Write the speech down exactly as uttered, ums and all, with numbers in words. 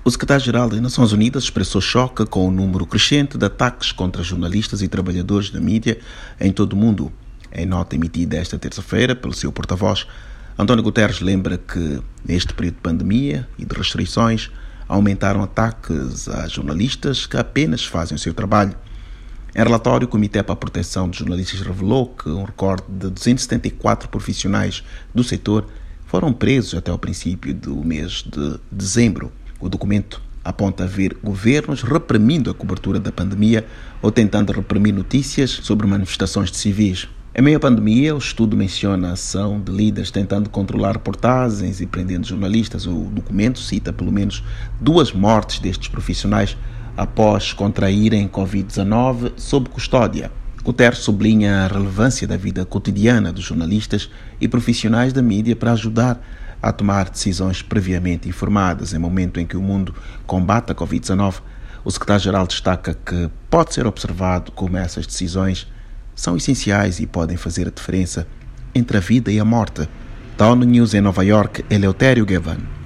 O secretário-geral das Nações Unidas expressou choque com o número crescente de ataques contra jornalistas e trabalhadores da mídia em todo o mundo. Em nota emitida esta terça-feira pelo seu porta-voz, António Guterres lembra que, neste período de pandemia e de restrições, aumentaram ataques a jornalistas que apenas fazem o seu trabalho. Em relatório, o Comitê para a Proteção de Jornalistas revelou que um recorde de duzentos e setenta e quatro profissionais do setor foram presos até o princípio do mês de dezembro. O documento aponta haver governos reprimindo a cobertura da pandemia ou tentando reprimir notícias sobre manifestações de civis. Em meio à pandemia, o estudo menciona a ação de líderes tentando controlar reportagens e prendendo jornalistas. O documento cita pelo menos duas mortes destes profissionais após contraírem covid dezenove sob custódia. Guterres sublinha a relevância da vida cotidiana dos jornalistas e profissionais da mídia para ajudar a tomar decisões previamente informadas. Em momento em que o mundo combate a covid dezenove, o secretário-geral destaca que pode ser observado como essas decisões são essenciais e podem fazer a diferença entre a vida e a morte. Da ONU News em Nova York, Eleutério Gavan.